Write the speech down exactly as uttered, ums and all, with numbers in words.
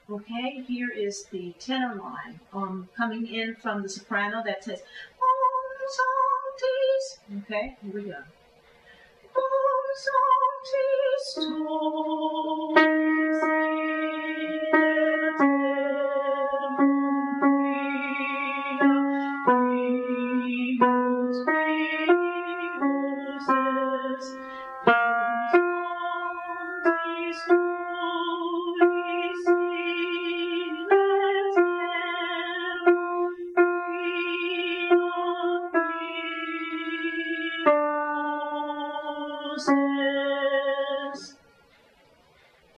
Okay, here is the tenor line um, coming in from the soprano that says, okay, here we go.